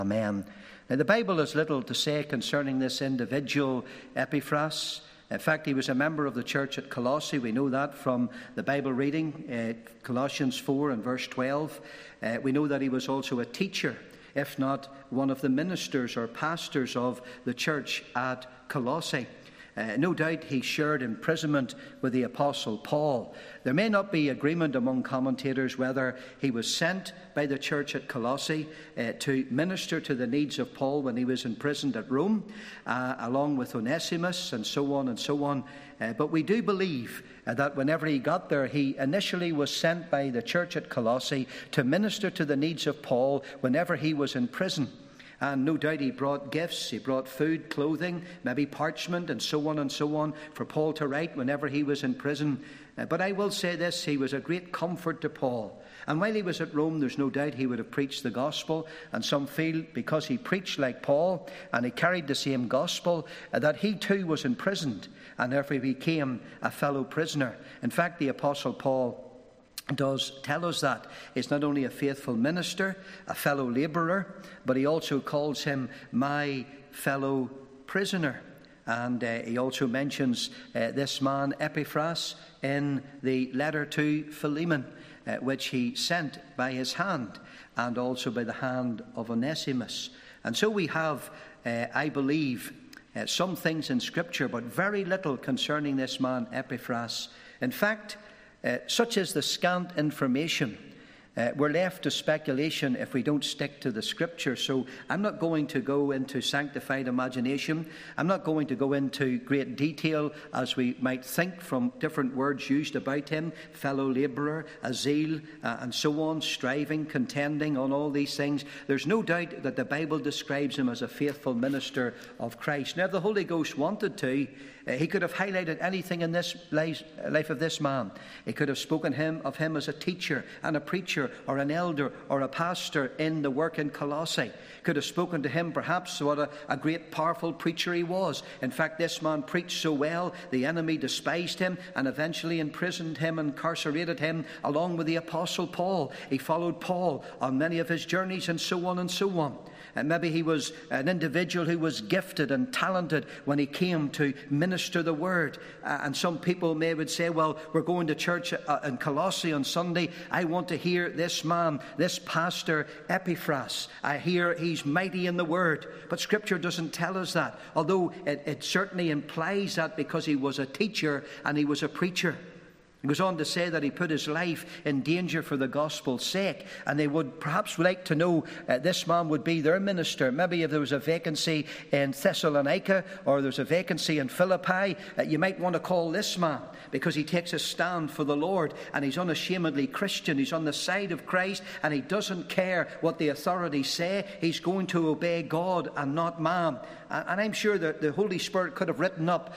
Amen. Now, the Bible has little to say concerning this individual, Epaphras. In fact, he was a member of the church at Colossae. We know that from the Bible reading, Colossians 4 and verse 12. We know that he was also a teacher, if not one of the ministers or pastors of the church at Colossae. No doubt he shared imprisonment with the Apostle Paul. There may not be agreement among commentators whether he was sent by the church at Colossae to minister to the needs of Paul when he was imprisoned at Rome, along with Onesimus and so on and so on. But we do believe that whenever he got there, he initially was sent by the church at Colossae to minister to the needs of Paul whenever he was in prison. And no doubt he brought gifts, he brought food, clothing, maybe parchment and so on for Paul to write whenever he was in prison. But I will say this, he was a great comfort to Paul. And while he was at Rome, there's no doubt he would have preached the gospel. And some feel because he preached like Paul and he carried the same gospel, that he too was imprisoned and therefore he became a fellow prisoner. In fact, the Apostle Paul does tell us that he's not only a faithful minister, a fellow labourer, but he also calls him my fellow prisoner. And he also mentions this man Epaphras in the letter to Philemon, which he sent by his hand and also by the hand of Onesimus. And so we have, I believe, some things in Scripture, but very little concerning this man Epaphras. In fact, such is the scant information. We're left to speculation if we don't stick to the Scripture. So I'm not going to go into sanctified imagination. I'm not going to go into great detail as we might think from different words used about him, fellow labourer, zeal, and so on, striving, contending on all these things. There's no doubt that the Bible describes him as a faithful minister of Christ. Now, if the Holy Ghost wanted to, he could have highlighted anything in this life of this man. He could have spoken of him as a teacher and a preacher or an elder or a pastor in the work in Colossae. Could have spoken to him perhaps what a great powerful preacher he was. In fact, this man preached so well, the enemy despised him and eventually imprisoned him, incarcerated him along with the Apostle Paul. He followed Paul on many of his journeys and so on and so on. And maybe he was an individual who was gifted and talented when he came to minister the word. And some people would say, well, we're going to church in Colossae on Sunday. I want to hear this man, this pastor Epaphras. I hear he's mighty in the word. But Scripture doesn't tell us that, although it certainly implies that because he was a teacher and he was a preacher. He goes on to say that he put his life in danger for the gospel's sake, and they would perhaps like to know this man would be their minister. Maybe if there was a vacancy in Thessalonica or there's a vacancy in Philippi, you might want to call this man because he takes a stand for the Lord and he's unashamedly Christian. He's on the side of Christ and he doesn't care what the authorities say. He's going to obey God and not man. And I'm sure that the Holy Spirit could have written up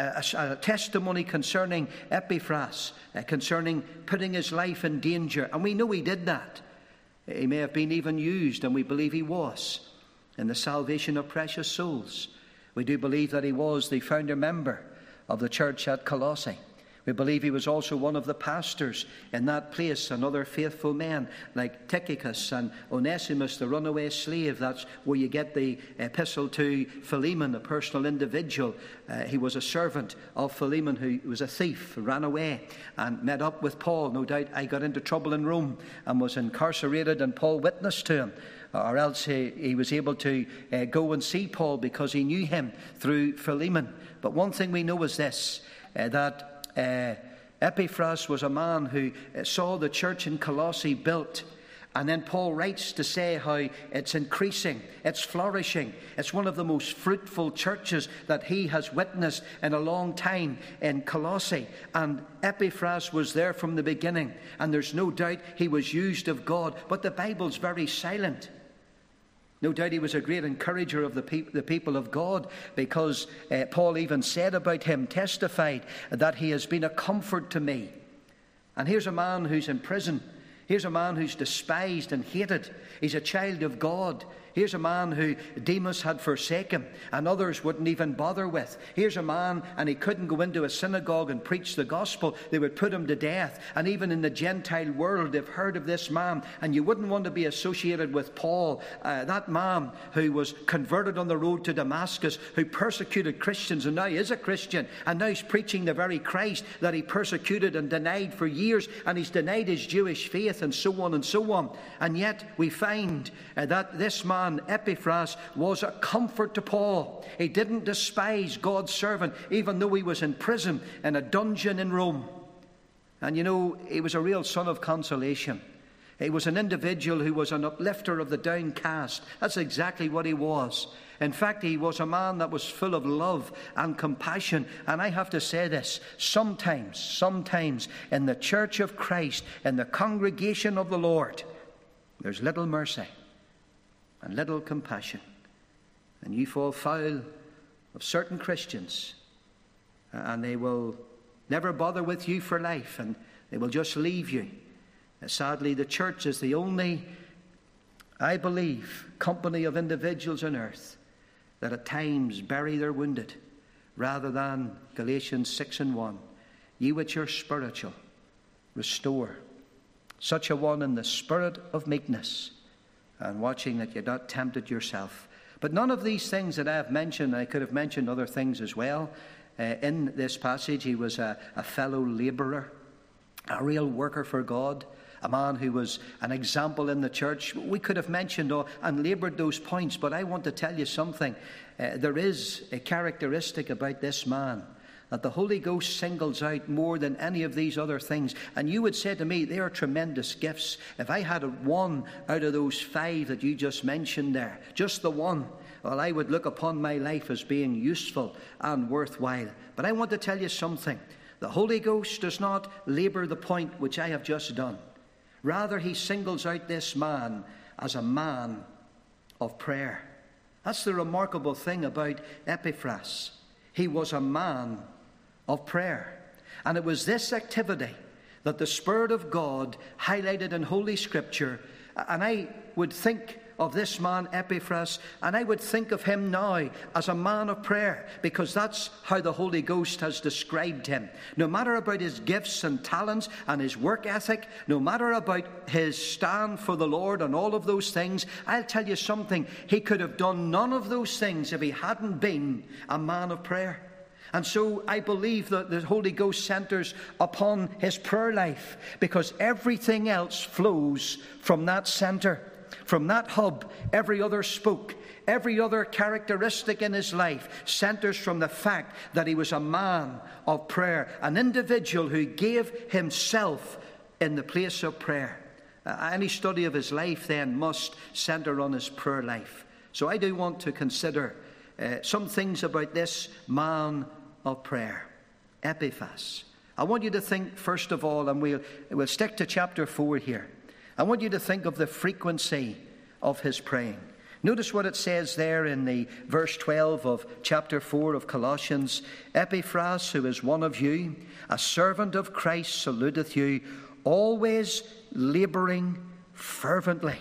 a testimony concerning Epaphras, concerning putting his life in danger. And we know he did that. He may have been even used, and we believe he was, in the salvation of precious souls. We do believe that he was the founder member of the church at Colossae. We believe he was also one of the pastors in that place, and other faithful men like Tychicus and Onesimus, the runaway slave. That's where you get the epistle to Philemon, a personal individual. He was a servant of Philemon who was a thief, ran away and met up with Paul. No doubt I got into trouble in Rome and was incarcerated, and Paul witnessed to him. Or else he was able to go and see Paul because he knew him through Philemon. But one thing we know is this, that Epaphras was a man who saw the church in Colossae built. And then Paul writes to say how it's increasing, it's flourishing. It's one of the most fruitful churches that he has witnessed in a long time in Colossae. And Epaphras was there from the beginning. And there's no doubt he was used of God. But the Bible's very silent. No doubt he was a great encourager of the people of God, because Paul even said about him, testified that he has been a comfort to me. And here's a man who's in prison. Here's a man who's despised and hated. He's a child of God. Here's a man who Demas had forsaken and others wouldn't even bother with. Here's a man, and he couldn't go into a synagogue and preach the gospel. They would put him to death. And even in the Gentile world, they've heard of this man. And you wouldn't want to be associated with Paul, that man who was converted on the road to Damascus, who persecuted Christians and now is a Christian. And now he's preaching the very Christ that he persecuted and denied for years. And he's denied his Jewish faith and so on and so on. And yet we find that this man, Epaphras, was a comfort to Paul. He didn't despise God's servant, even though he was in prison in a dungeon in Rome. And you know, he was a real son of consolation. He was an individual who was an uplifter of the downcast. That's exactly what he was. In fact, he was a man that was full of love and compassion. And I have to say this, sometimes in the church of Christ, in the congregation of the Lord, there's little mercy and little compassion. And you fall foul of certain Christians, and they will never bother with you for life, and they will just leave you. Sadly, the church is the only, I believe, company of individuals on earth that at times bury their wounded, rather than Galatians 6:1, ye which are spiritual, restore such a one in the spirit of meekness, and watching that you're not tempted yourself. But none of these things that I have mentioned, I could have mentioned other things as well. In this passage, he was a fellow labourer, a real worker for God, a man who was an example in the church. We could have mentioned and laboured those points, but I want to tell you something. There is a characteristic about this man that the Holy Ghost singles out more than any of these other things. And you would say to me, they are tremendous gifts. If I had one out of those 5 that you just mentioned there, just the one, well, I would look upon my life as being useful and worthwhile. But I want to tell you something. The Holy Ghost does not labour the point which I have just done. Rather, he singles out this man as a man of prayer. That's the remarkable thing about Epaphras. He was a man of prayer. And it was this activity that the Spirit of God highlighted in Holy Scripture. And I would think of this man Epaphras, and I would think of him now as a man of prayer, because that's how the Holy Ghost has described him. No matter about his gifts and talents and his work ethic, no matter about his stand for the Lord and all of those things, I'll tell you something, he could have done none of those things if he hadn't been a man of prayer. And so I believe that the Holy Ghost centers upon his prayer life, because everything else flows from that center. From that hub, every other spoke, every other characteristic in his life centers from the fact that he was a man of prayer, an individual who gave himself in the place of prayer. Any study of his life then must center on his prayer life. So I do want to consider some things about this man of prayer, Epaphras. I want you to think first of all, and we'll stick to chapter 4 here. I want you to think of the frequency of his praying. Notice what it says there in the verse 12 of chapter 4 of Colossians. Epaphras, who is one of you, a servant of Christ, saluteth you, always labouring fervently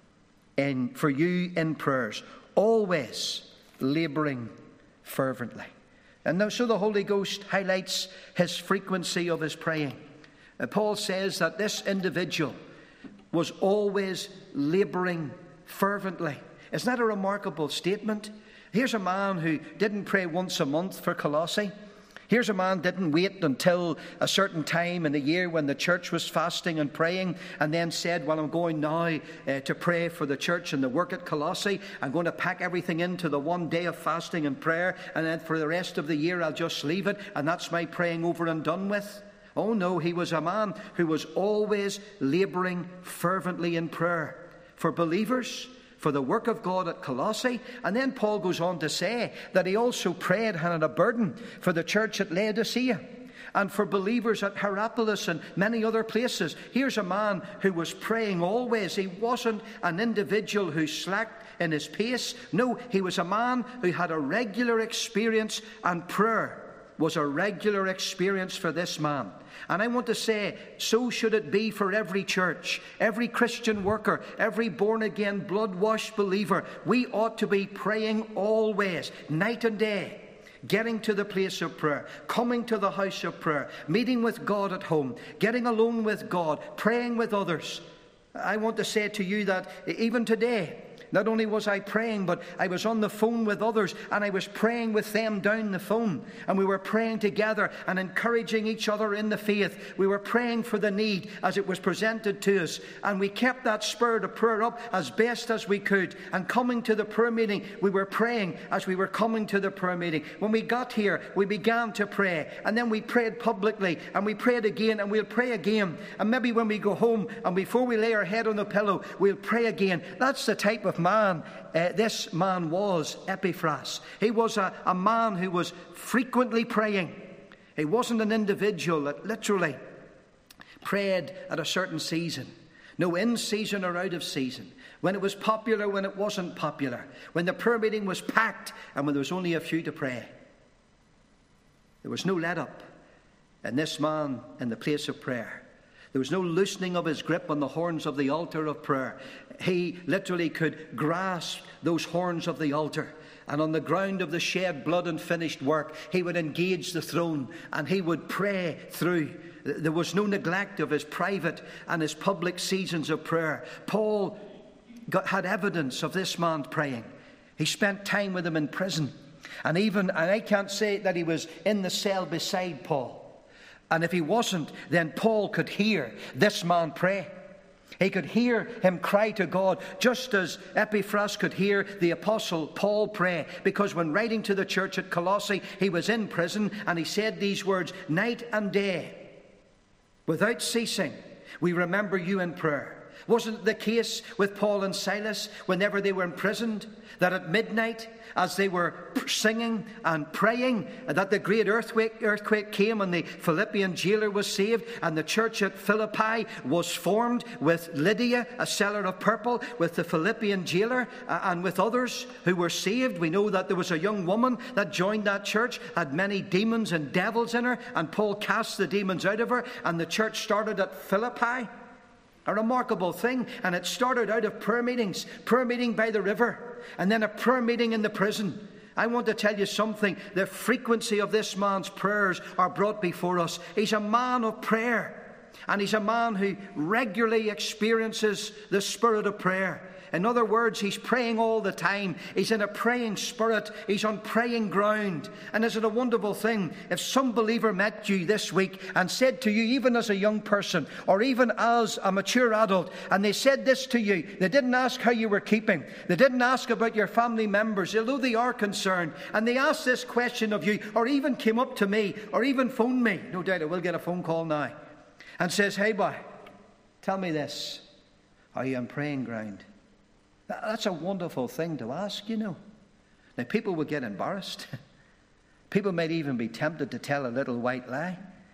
for you in prayers. Always labouring fervently. And now, so the Holy Ghost highlights his frequency of his praying. Paul says that this individual was always labouring fervently. Isn't that a remarkable statement? Here's a man who didn't pray once a month for Colossae. Here's a man who didn't wait until a certain time in the year when the church was fasting and praying, and then said, well, I'm going now to pray for the church and the work at Colossae. I'm going to pack everything into the one day of fasting and prayer, and then for the rest of the year I'll just leave it, and that's my praying over and done with. Oh no, he was a man who was always labouring fervently in prayer for believers, for the work of God at Colossae. And then Paul goes on to say that he also prayed and had a burden for the church at Laodicea and for believers at Hierapolis and many other places. Here's a man who was praying always. He wasn't an individual who slacked in his pace. No, he was a man who had a regular experience and prayer was a regular experience for this man. And I want to say, so should it be for every church, every Christian worker, every born-again, blood-washed believer. We ought to be praying always, night and day, getting to the place of prayer, coming to the house of prayer, meeting with God at home, getting alone with God, praying with others. I want to say to you that even today, not only was I praying, but I was on the phone with others, and I was praying with them down the phone. And we were praying together and encouraging each other in the faith. We were praying for the need as it was presented to us. And we kept that spirit of prayer up as best as we could. And coming to the prayer meeting, we were praying as we were coming to the prayer meeting. When we got here, we began to pray. And then we prayed publicly, and we prayed again, and we'll pray again. And maybe when we go home, and before we lay our head on the pillow, we'll pray again. That's the type of man this man was, Epaphras. He was a man who was frequently praying. He wasn't an individual that literally prayed at a certain season. No, in season or out of season. When it was popular, when it wasn't popular. When the prayer meeting was packed and when there was only a few to pray. There was no let up in this man in the place of prayer. There was no loosening of his grip on the horns of the altar of prayer. He literally could grasp those horns of the altar, and on the ground of the shed blood and finished work, he would engage the throne and he would pray through. There was no neglect of his private and his public seasons of prayer. Paul had evidence of this man praying. He spent time with him in prison. And I can't say that he was in the cell beside Paul. And if he wasn't, then Paul could hear this man pray. He could hear him cry to God, just as Epaphras could hear the apostle Paul pray. Because when writing to the church at Colossae, he was in prison, and he said these words, night and day, without ceasing, we remember you in prayer. Wasn't it the case with Paul and Silas whenever they were imprisoned, that at midnight, as they were singing and praying, that the great earthquake came and the Philippian jailer was saved, and the church at Philippi was formed with Lydia, a seller of purple, with the Philippian jailer, and with others who were saved. We know that there was a young woman that joined that church, had many demons and devils in her, and Paul cast the demons out of her, and the church started at Philippi. A remarkable thing, and it started out of prayer meetings, prayer meeting by the river, and then a prayer meeting in the prison. I want to tell you something. The frequency of this man's prayers are brought before us. He's a man of prayer, and he's a man who regularly experiences the spirit of prayer. In other words, he's praying all the time. He's in a praying spirit. He's on praying ground. And is it a wonderful thing if some believer met you this week and said to you, even as a young person or even as a mature adult, and they said this to you. They didn't ask how you were keeping. They didn't ask about your family members, although they are concerned. And they asked this question of you, or even came up to me, or even phoned me. No doubt I will get a phone call now. And says, hey boy, tell me this. Are you on praying ground? That's a wonderful thing to ask, you know. Now, people will get embarrassed. People might even be tempted to tell a little white lie.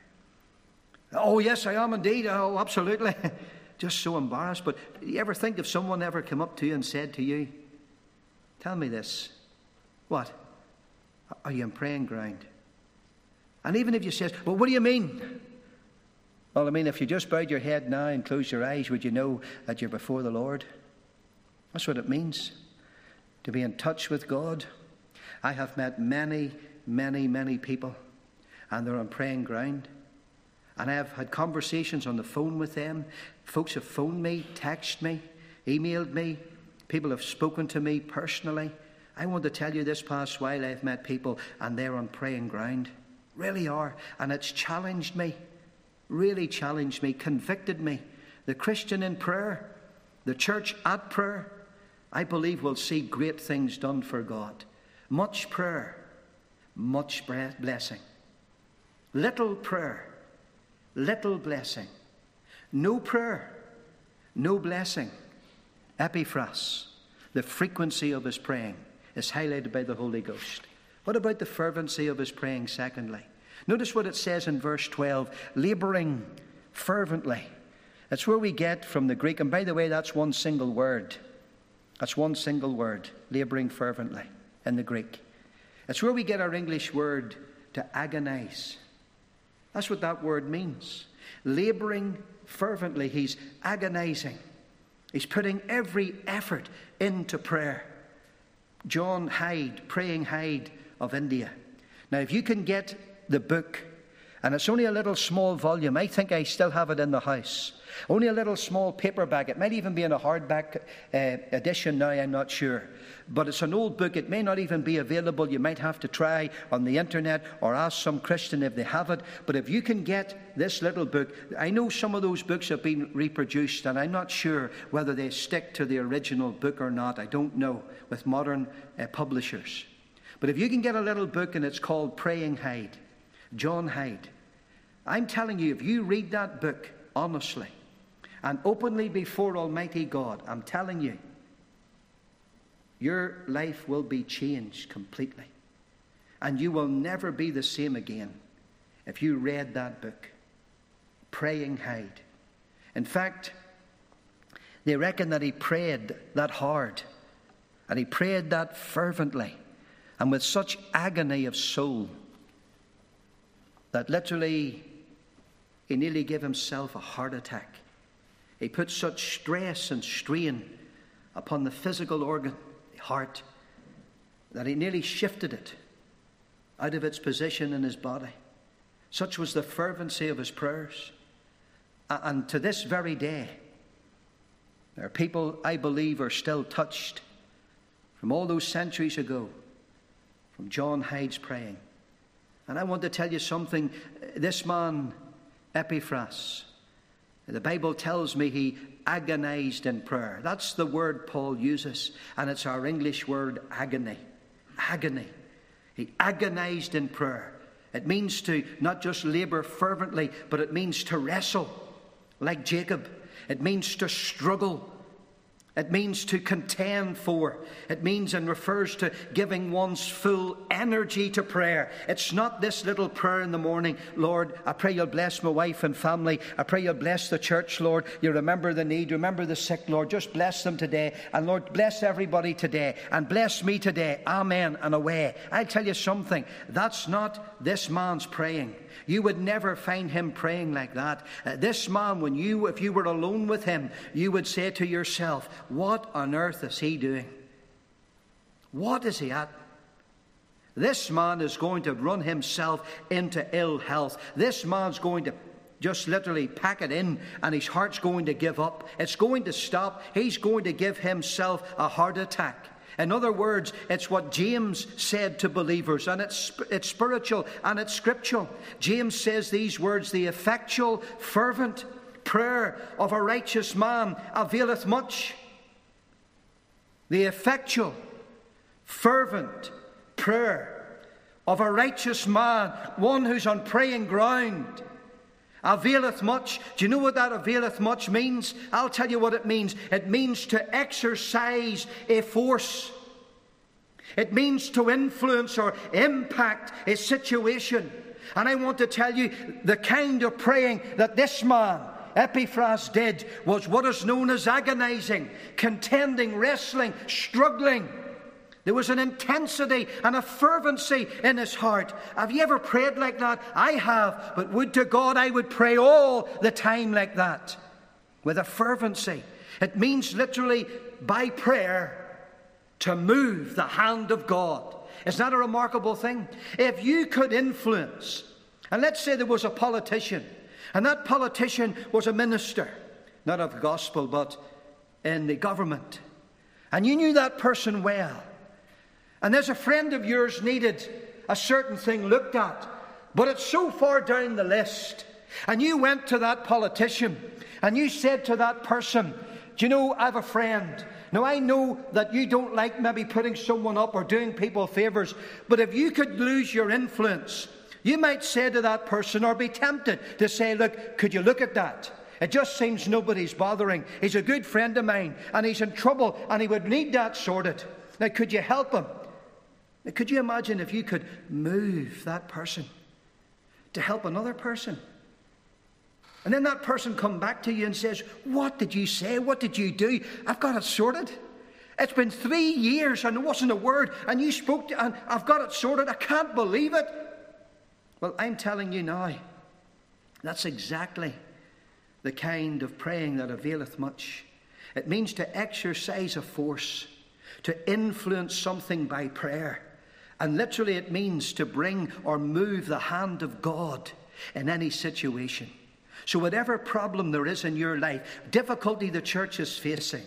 Oh, yes, I am indeed. Oh, absolutely. Just so embarrassed. But do you ever think if someone ever came up to you and said to you, tell me this. What? Are you on praying ground? And even if you say, well, what do you mean? Well, I mean, if you just bowed your head now and closed your eyes, would you know that you're before the Lord? That's what it means, to be in touch with God. I have met many, many, many people, and they're on praying ground. And I have had conversations on the phone with them. Folks have phoned me, texted me, emailed me. People have spoken to me personally. I want to tell you this past while I've met people, and they're on praying ground. Really are. And it's challenged me, really challenged me, convicted me. The Christian in prayer, the church at prayer, I believe we'll see great things done for God. Much prayer, much blessing. Little prayer, little blessing. No prayer, no blessing. Epaphras, the frequency of his praying, is highlighted by the Holy Ghost. What about the fervency of his praying, secondly? Notice what it says in verse 12, labouring fervently. That's where we get from the Greek, and by the way, that's one single word. That's one single word, labouring fervently, in the Greek. It's where we get our English word to agonize. That's what that word means. Laboring fervently. He's agonizing. He's putting every effort into prayer. John Hyde, Praying Hyde of India. Now, if you can get the book, and it's only a little small volume. I think I still have it in the house. Only a little small paperback. It might even be in a hardback edition now, I'm not sure. But it's an old book. It may not even be available. You might have to try on the internet or ask some Christian if they have it. But if you can get this little book, I know some of those books have been reproduced, and I'm not sure whether they stick to the original book or not. I don't know, with modern publishers. But if you can get a little book and it's called Praying Hyde, John Hyde, I'm telling you, if you read that book honestly and openly before Almighty God, I'm telling you, your life will be changed completely. And you will never be the same again if you read that book, Praying Hyde. In fact, they reckon that he prayed that hard, and he prayed that fervently, and with such agony of soul, that literally he nearly gave himself a heart attack. He put such stress and strain upon the physical organ, the heart, that he nearly shifted it out of its position in his body. Such was the fervency of his prayers. And to this very day, there are people, I believe, are still touched from all those centuries ago, from John Hyde's praying. And I want to tell you something. This man, Epaphras, the Bible tells me he agonized in prayer. That's the word Paul uses, and it's our English word agony. Agony. He agonized in prayer. It means to not just labor fervently, but it means to wrestle like Jacob. It means to struggle. It means to contend for. It means and refers to giving one's full energy to prayer. It's not this little prayer in the morning, Lord, I pray you'll bless my wife and family. I pray you'll bless the church, Lord. You remember the need, remember the sick, Lord. Just bless them today. And Lord, bless everybody today. And bless me today. Amen. And away. I'll tell you something. That's not this man's praying. You would never find him praying like that. This man, if you were alone with him, you would say to yourself, what on earth is he doing? What is he at? This man is going to run himself into ill health. This man's going to just literally pack it in, and his heart's going to give up. It's going to stop. He's going to give himself a heart attack. In other words, it's what James said to believers, and it's spiritual and it's scriptural. James says these words, the effectual, fervent prayer of a righteous man availeth much. The effectual, fervent prayer of a righteous man, one who's on praying ground, availeth much. Do you know what that availeth much means? I'll tell you what it means. It means to exercise a force. It means to influence or impact a situation. And I want to tell you, the kind of praying that this man, Epaphras, did was what is known as agonizing, contending, wrestling, struggling. There was an intensity and a fervency in his heart. Have you ever prayed like that? I have, but would to God I would pray all the time like that, with a fervency. It means literally by prayer to move the hand of God. Isn't that a remarkable thing? If you could influence, and let's say there was a politician, and that politician was a minister, not of the gospel, but in the government, and you knew that person well, and there's a friend of yours needed a certain thing looked at, but it's so far down the list, and you went to that politician, and you said to that person, do you know, I have a friend. Now, I know that you don't like maybe putting someone up or doing people favors, but if you could lose your influence, you might say to that person, or be tempted to say, look, could you look at that? It just seems nobody's bothering. He's a good friend of mine, and he's in trouble, and he would need that sorted. Now, could you help him? Now, could you imagine if you could move that person to help another person? And then that person come back to you and says, what did you say? What did you do? I've got it sorted. It's been 3 years and there wasn't a word. And you spoke to, and I've got it sorted. I can't believe it. Well, I'm telling you now, that's exactly the kind of praying that availeth much. It means to exercise a force, to influence something by prayer. And literally it means to bring or move the hand of God in any situation. So whatever problem there is in your life, difficulty the church is facing,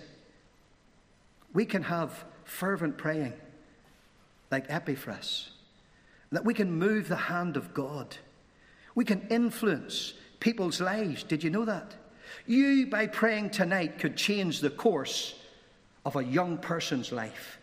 we can have fervent praying like Epaphras. That we can move the hand of God. We can influence people's lives. Did you know that? You, by praying tonight, could change the course of a young person's life.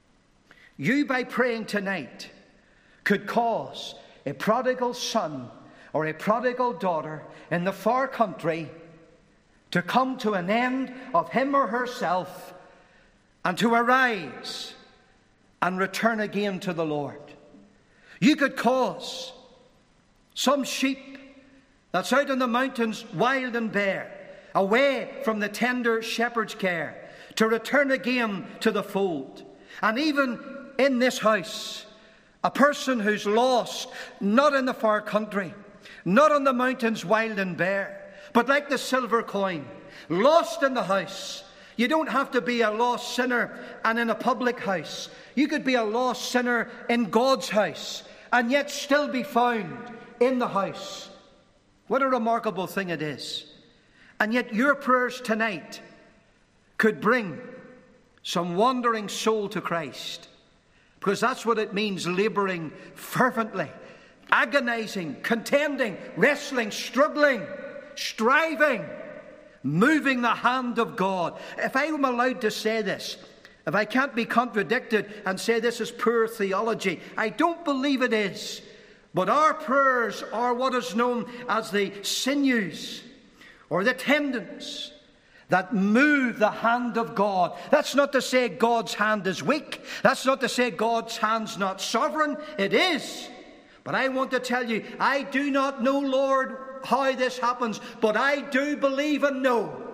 You, by praying tonight, could cause a prodigal son or a prodigal daughter in the far country to come to an end of him or herself and to arise and return again to the Lord. You could cause some sheep that's out in the mountains, wild and bare, away from the tender shepherd's care, to return again to the fold. And even in this house, a person who's lost, not in the far country, not on the mountains wild and bare, but like the silver coin, lost in the house. You don't have to be a lost sinner and in a public house. You could be a lost sinner in God's house and yet still be found in the house. What a remarkable thing it is. And yet your prayers tonight could bring some wandering soul to Christ. Because that's what it means, laboring fervently, agonizing, contending, wrestling, struggling, striving, moving the hand of God. If I am allowed to say this, if I can't be contradicted and say this is poor theology, I don't believe it is. But our prayers are what is known as the sinews or the tendons that move the hand of God. That's not to say God's hand is weak. That's not to say God's hand's not sovereign. It is. But I want to tell you, I do not know, Lord, how this happens, but I do believe and know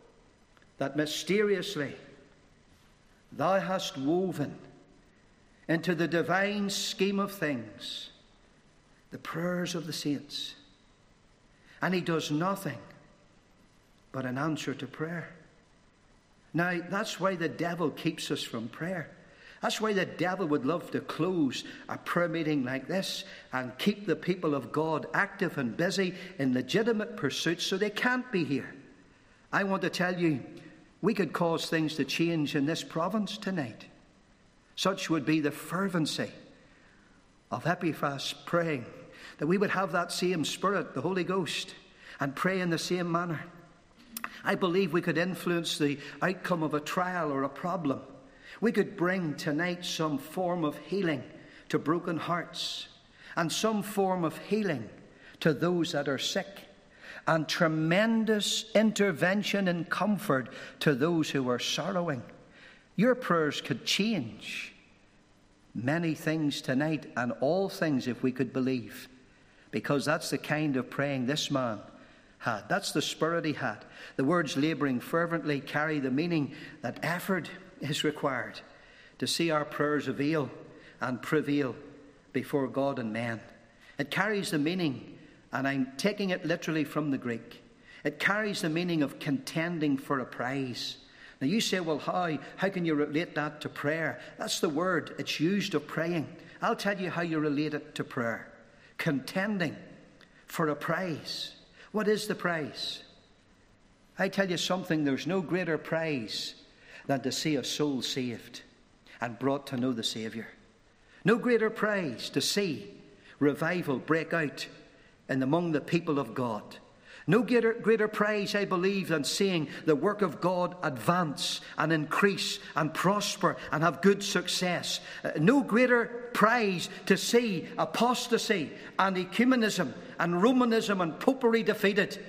that mysteriously thou hast woven into the divine scheme of things the prayers of the saints. And he does nothing but an answer to prayer. Now, that's why the devil keeps us from prayer. That's why the devil would love to close a prayer meeting like this and keep the people of God active and busy in legitimate pursuits so they can't be here. I want to tell you, we could cause things to change in this province tonight. Such would be the fervency of Epaphras praying, that we would have that same Spirit, the Holy Ghost, and pray in the same manner. I believe we could influence the outcome of a trial or a problem. We could bring tonight some form of healing to broken hearts and some form of healing to those that are sick and tremendous intervention and comfort to those who are sorrowing. Your prayers could change many things tonight and all things if we could believe, because that's the kind of praying this man had. That's the spirit he had. The words labouring fervently carry the meaning that effort is required to see our prayers avail and prevail before God and men. It carries the meaning, and I'm taking it literally from the Greek, it carries the meaning of contending for a prize. Now you say, well, how can you relate that to prayer? That's the word it's used of praying. I'll tell you how you relate it to prayer. Contending for a prize. What is the prize? I tell you something, there's no greater prize than to see a soul saved and brought to know the Saviour. No greater prize to see revival break out among the people of God. No greater prize, I believe, than seeing the work of God advance and increase and prosper and have good success. No greater prize to see apostasy and ecumenism and Romanism and popery defeated,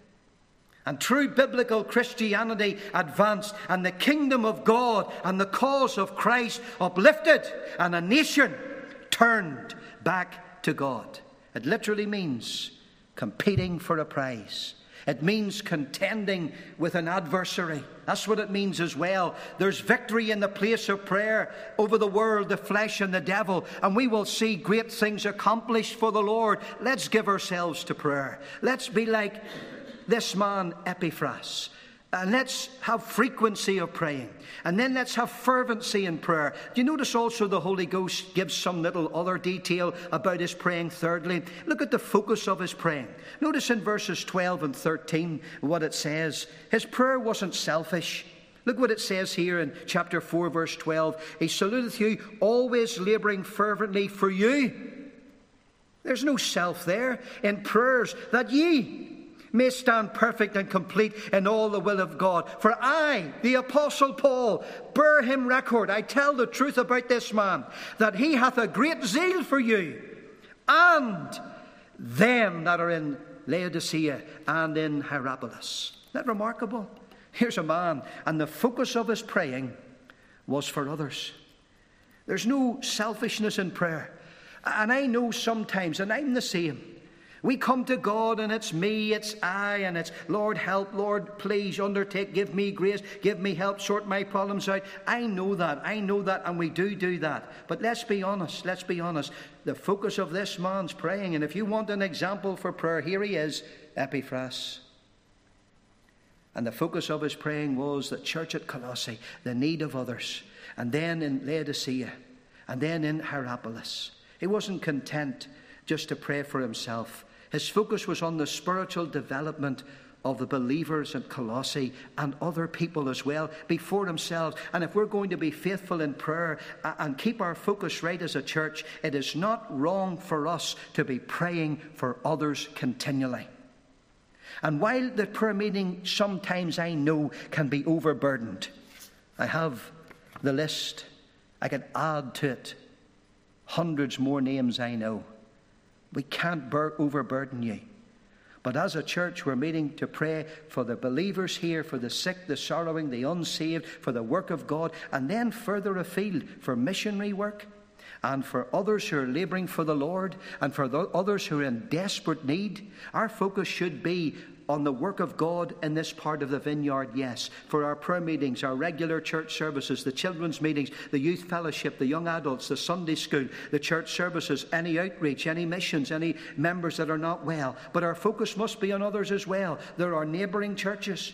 and true biblical Christianity advanced, and the kingdom of God and the cause of Christ uplifted, and a nation turned back to God. It literally means competing for a prize. It means contending with an adversary. That's what it means as well. There's victory in the place of prayer over the world, the flesh, and the devil. And we will see great things accomplished for the Lord. Let's give ourselves to prayer. Let's be like this man Epaphras. And let's have frequency of praying. And then let's have fervency in prayer. Do you notice also the Holy Ghost gives some little other detail about his praying? Thirdly, look at the focus of his praying. Notice in verses 12 and 13 what it says. His prayer wasn't selfish. Look what it says here in chapter 4, verse 12. He saluteth you, always labouring fervently for you. There's no self there. In prayers that ye may stand perfect and complete in all the will of God. For I, the Apostle Paul, bear him record. I tell the truth about this man, that he hath a great zeal for you, and them that are in Laodicea and in Hierapolis. Isn't that remarkable? Here's a man, and the focus of his praying was for others. There's no selfishness in prayer. And I know sometimes, and I'm the same, we come to God and it's me, it's I, and it's Lord help, Lord please undertake, give me grace, give me help, sort my problems out. I know that, and we do that. But let's be honest. The focus of this man's praying, and if you want an example for prayer, here he is, Epaphras. And the focus of his praying was the church at Colossae, the need of others, and then in Laodicea, and then in Hierapolis. He wasn't content just to pray for himself. His focus was on the spiritual development of the believers at Colossae and other people as well before themselves. And if we're going to be faithful in prayer and keep our focus right as a church, it is not wrong for us to be praying for others continually. And while the prayer meeting sometimes I know can be overburdened, I have the list. I can add to it hundreds more names I know. We can't overburden you. But as a church, we're meeting to pray for the believers here, for the sick, the sorrowing, the unsaved, for the work of God, and then further afield for missionary work, and for others who are labouring for the Lord, and for others who are in desperate need. Our focus should be on the work of God in this part of the vineyard, yes. For our prayer meetings, our regular church services, the children's meetings, the youth fellowship, the young adults, the Sunday school, the church services, any outreach, any missions, any members that are not well. But our focus must be on others as well. There are neighbouring churches,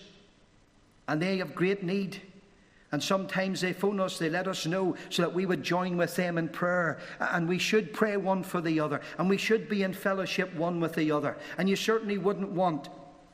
and they have great need. And sometimes they phone us, they let us know so that we would join with them in prayer. And we should pray one for the other. And we should be in fellowship one with the other. And you certainly wouldn't want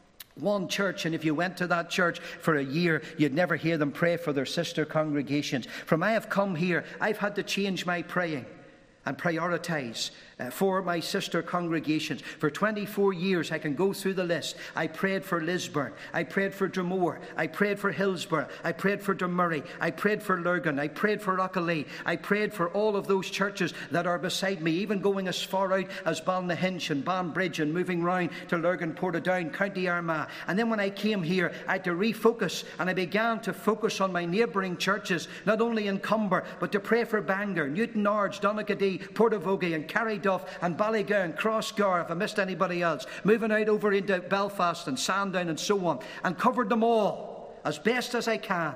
one church, and if you went to that church for a year, you'd never hear them pray for their sister congregations. From I have come here, I've had to change my praying and prioritise for my sister congregations. For 24 years, I can go through the list. I prayed for Lisburn. I prayed for Drumore. I prayed for Hillsborough. I prayed for Dunmurray. I prayed for Lurgan. I prayed for Rockalee. I prayed for all of those churches that are beside me, even going as far out as Balnahinch and Banbridge and moving round to Lurgan, Portadown, County Armagh. And then when I came here, I had to refocus, and I began to focus on my neighbouring churches, not only in Cumber, but to pray for Bangor, Newton Norge, Donaghadee, Portavogie and Carryduff and Ballygown, Crossgar, if I missed anybody else, moving out over into Belfast and Sandown and so on, and covered them all as best as I can,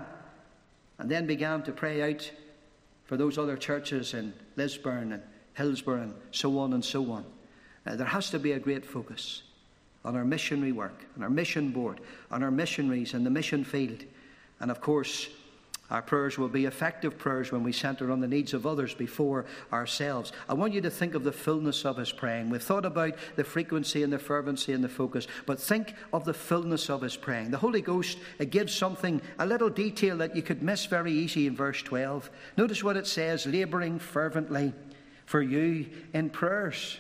and then began to pray out for those other churches in Lisburn and Hillsborough and so on and so on. There has to be a great focus on our missionary work, on our mission board, on our missionaries in the mission field, and of course our prayers will be effective prayers when we centre on the needs of others before ourselves. I want you to think of the fullness of his praying. We've thought about the frequency and the fervency and the focus, but think of the fullness of his praying. The Holy Ghost gives something, a little detail that you could miss very easy in verse 12. Notice what it says, labouring fervently for you in prayers.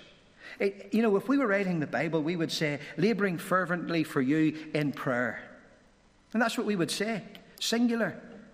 If we were writing the Bible, we would say, labouring fervently for you in prayer. And that's what we would say, singular.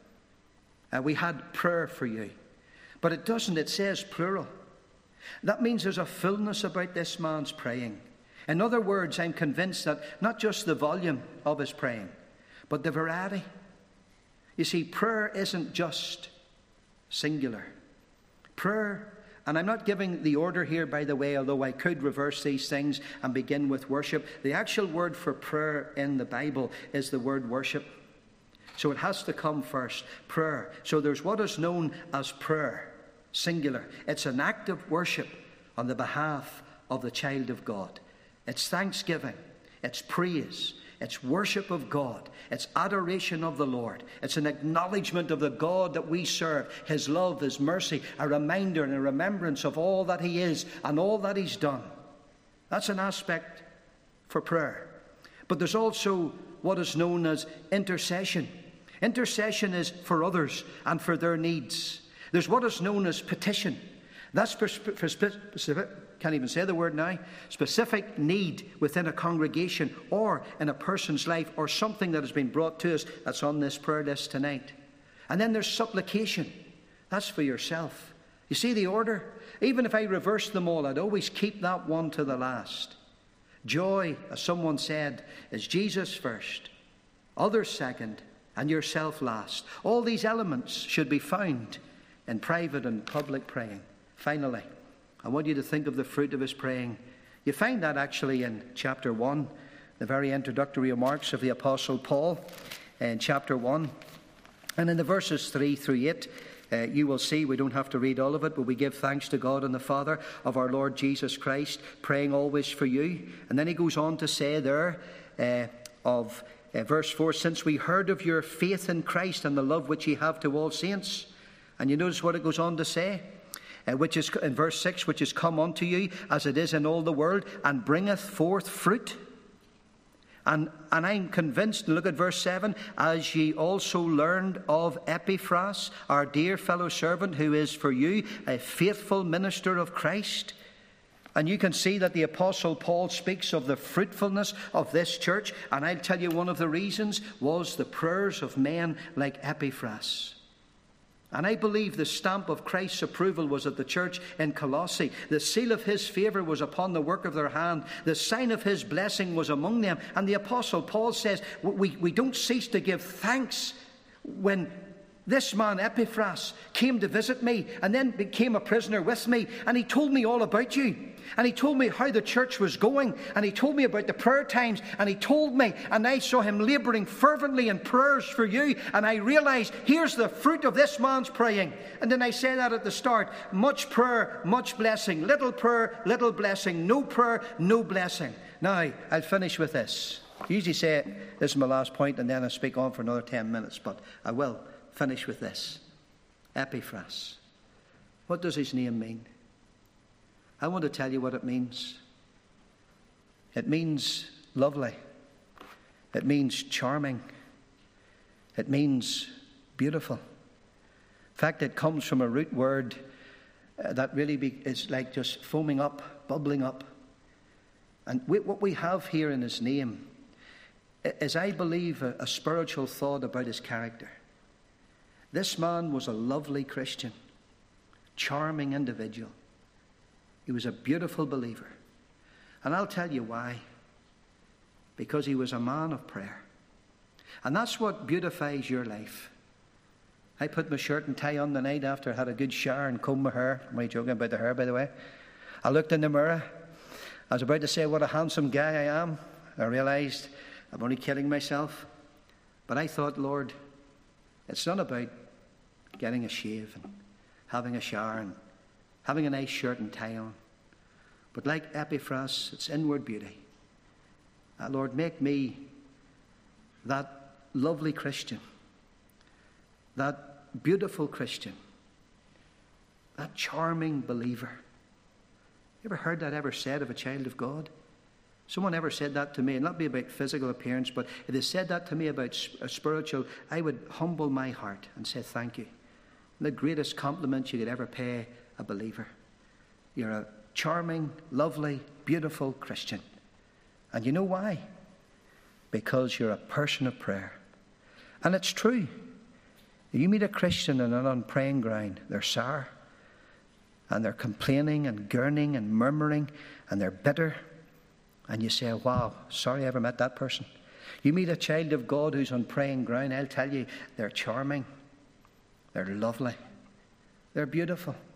We had prayer for you. But it doesn't, it says plural. That means there's a fullness about this man's praying. In other words, I'm convinced that not just the volume of his praying, but the variety. You see, prayer isn't just singular. Prayer And I'm not giving the order here, by the way, although I could reverse these things and begin with worship. The actual word for prayer in the Bible is the word worship. So it has to come first, prayer. So there's what is known as prayer, singular. It's an act of worship on the behalf of the child of God. It's thanksgiving, it's praise, it's worship of God, it's adoration of the Lord. It's an acknowledgement of the God that we serve, his love, his mercy, a reminder and a remembrance of all that he is and all that he's done. That's an aspect for prayer. But there's also what is known as intercession. Intercession is for others and for their needs. There's what is known as petition. That's for specific, can't even say the word now, specific need within a congregation or in a person's life, or something that has been brought to us that's on this prayer list tonight. And then there's supplication. That's for yourself. You see the order? Even if I reverse them all, I'd always keep that one to the last. Joy, as someone said, is Jesus first, others second, and yourself last. All these elements should be found in private and public praying. Finally, I want you to think of the fruit of his praying. You find that actually in chapter 1, the very introductory remarks of the Apostle Paul in chapter 1. And in the verses 3 through 8, you will see, we don't have to read all of it, but we give thanks to God and the Father of our Lord Jesus Christ, praying always for you. And then he goes on to say there verse 4, since we heard of your faith in Christ and the love which ye have to all saints. And you notice what it goes on to say? Which is in verse 6, which is come unto you as it is in all the world, and bringeth forth fruit. And I'm convinced, look at verse 7, as ye also learned of Epaphras, our dear fellow servant, who is for you a faithful minister of Christ. And you can see that the Apostle Paul speaks of the fruitfulness of this church. And I'll tell you, one of the reasons was the prayers of men like Epaphras. And I believe the stamp of Christ's approval was at the church in Colossae. The seal of his favour was upon the work of their hand. The sign of his blessing was among them. And the Apostle Paul says, we don't cease to give thanks when this man Epaphras came to visit me and then became a prisoner with me. And he told me all about you. And he told me how the church was going. And he told me about the prayer times. And he told me, and I saw him labouring fervently in prayers for you. And I realised, here's the fruit of this man's praying. And then I say that at the start. Much prayer, much blessing. Little prayer, little blessing. No prayer, no blessing. Now, I'll finish with this. I usually say, this is my last point, and then I'll speak on for another 10 minutes. But I will finish with this. Epaphras. What does his name mean? I want to tell you what it means. It means lovely. It means charming. It means beautiful. In fact, it comes from a root word that really is like just foaming up, bubbling up. And what we have here in his name is, I believe, a spiritual thought about his character. This man was a lovely Christian, charming individual. He was a beautiful believer. And I'll tell you why. Because he was a man of prayer. And that's what beautifies your life. I put my shirt and tie on the night after I had a good shower and combed my hair. Am I joking about the hair, by the way? I looked in the mirror. I was about to say what a handsome guy I am. I realised I'm only kidding myself. But I thought, Lord, it's not about getting a shave and having a shower and having a nice shirt and tie on. But like Epaphras, it's inward beauty. Lord, make me that lovely Christian, that beautiful Christian, that charming believer. You ever heard that ever said of a child of God? Someone ever said that to me, and not be about physical appearance, but if they said that to me about a spiritual, I would humble my heart and say thank you. The greatest compliment you could ever pay a believer. You're a charming, lovely, beautiful Christian. And you know why? Because you're a person of prayer. And it's true. If you meet a Christian in an unpraying ground, they're sour, and they're complaining and gurning and murmuring, and they're bitter. And you say, wow, sorry I ever met that person. You meet a child of God who's on praying ground, I'll tell you, they're charming. They're lovely. They're beautiful.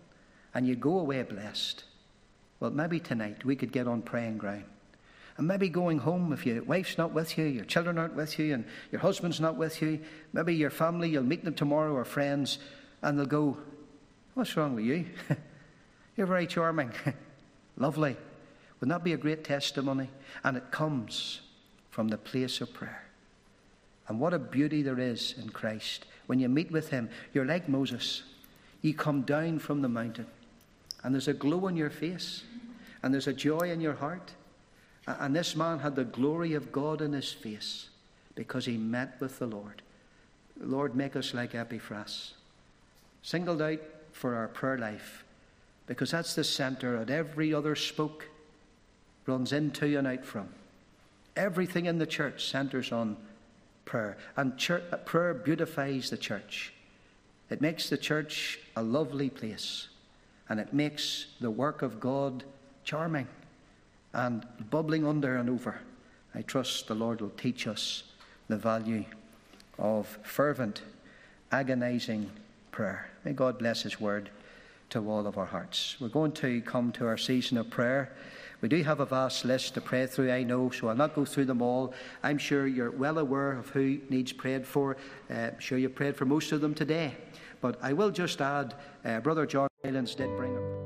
and you go away blessed. Well, maybe tonight we could get on praying ground. And maybe going home, if your wife's not with you, your children aren't with you, and your husband's not with you, maybe your family, you'll meet them tomorrow, or friends, and they'll go, "What's wrong with you? You're very charming." Lovely. Wouldn't that be a great testimony? And it comes from the place of prayer. And what a beauty there is in Christ. When you meet with him, you're like Moses. You come down from the mountain, and there's a glow on your face, and there's a joy in your heart. And this man had the glory of God in his face because he met with the Lord. Lord, make us like Epaphras, singled out for our prayer life, because that's the centre that every other spoke runs into and out from. Everything in the church centres on prayer. And prayer beautifies the church. It makes the church a lovely place. And it makes the work of God charming and bubbling under and over. I trust the Lord will teach us the value of fervent, agonizing prayer. May God bless his word to all of our hearts. We're going to come to our season of prayer. We do have a vast list to pray through, I know, so I'll not go through them all. I'm sure you're well aware of who needs prayed for. I'm sure you've prayed for most of them today. But I will just add, Brother John Hylands did bring up